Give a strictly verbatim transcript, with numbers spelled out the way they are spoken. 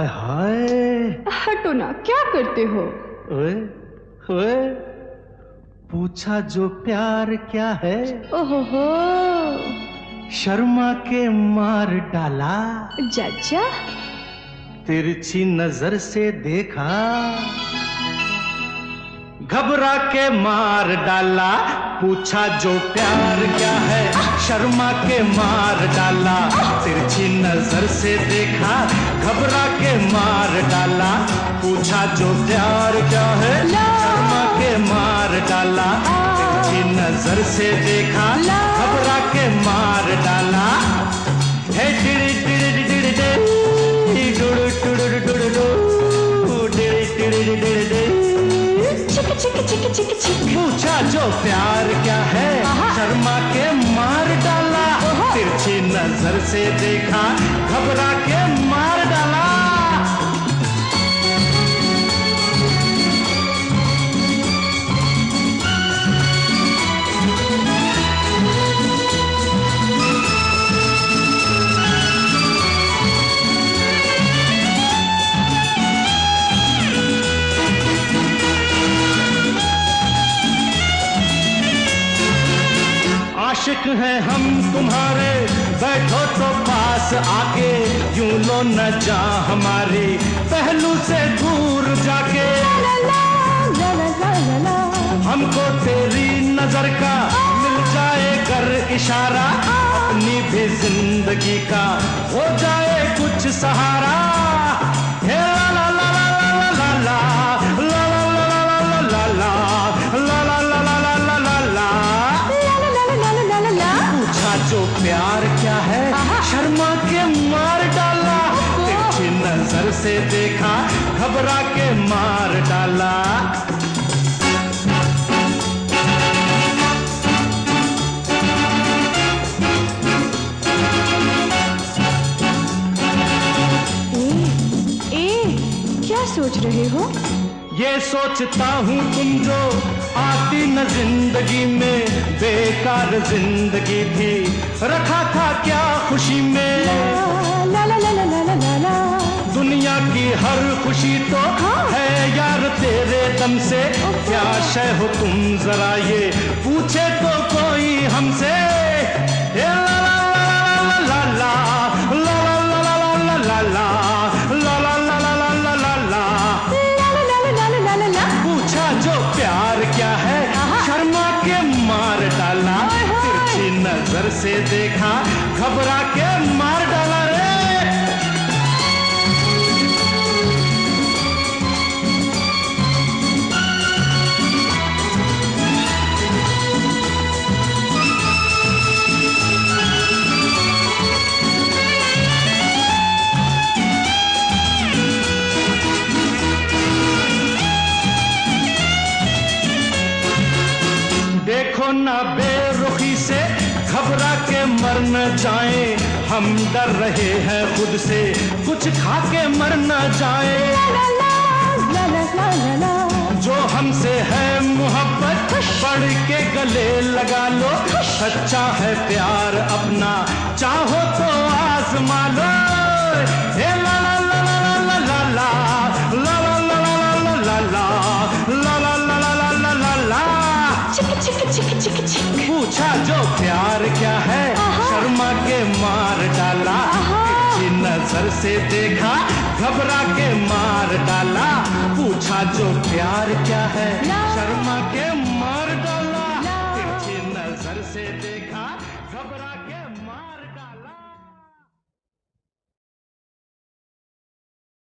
हाय हाय। हटो ना, क्या करते हो? ओए ओए, पूछा जो प्यार क्या है। ओहो हो, शर्मा के मार डाला। जज्जा, तिरछी नजर से देखा, घबरा के मार डाला। पूछा जो प्यार क्या है, शर्मा के मार डाला। तिरछी नजर से देखा, घबरा के मार डाला। पूछा जो प्यार क्या है, शर्मा के मार डाला। तिरछी नजर से देखा, घबरा के मार डाला। हे टिड़ी टिड़ी टिड़ी टिड़ी डुडु डुडु डुडु डुडु टिड़ी टिड़ी टिड़ी टिड़ी। चिक चिक चिक चिक चिक। पूछा जो प्यार क्या है, शर्मा के मार डाला। तिरछी नजर से देखा, घबरा के मार डाला। आशिक हैं हम तुम्हारे, बैठो तो पास आके। यूं लो न जा हमारे पहलू से दूर जाके। ला ला ला ला ला ला ला। हमको तेरी नजर का मिल जाए कर इशारा, अपनी भी जिंदगी का हो जाए कुछ सहारा। हे ला ला ला ला ला ला ला ला ला ला ला ला ला जो प्यार क्या है, शर्मा के मार डाला। तिरछी नजर से देखा, घबरा के मार डाला। ए, ए, क्या सोच रहे हो? ये सोचता हूँ तुम जो आती न जिंदगी में, बेकार जिंदगी थी, रखा था क्या खुशी में। ला ला ला ला ला ला ला ला। दुनिया की हर खुशी तो हाँ। है यार तेरे दम से। क्या शय हो तुम जरा ये पूछे तो कोई हमसे। ला ला ला ला ला ला ला ला ला ला ला जो प्यार क्या है, शर्मा के मार डाला। तिरछी नजर से देखा, घबरा के मार डाला रे। देखो ना बेरुखी से, घबरा के मर न जाए। हम डर रहे हैं खुद से, कुछ खा के मर न जाए। ला ला ला ला ला ला ला। जो हमसे है मोहब्बत, पढ़ के गले लगा लो। सच्चा है प्यार अपना, चाहो तो आजमा लो। हे ला ला ला ला ला ला ला ला ला ला ला ला ला ला ला। चिक चिक चिक चिक चिक। पूछा जो प्यार क्या है, शर्मा के मार डाला। तिरछी नजर से देखा, घबरा के मार डाला। पूछा जो प्यार क्या है, शर्मा के मार डाला। तिरछी नजर से देखा, घबरा के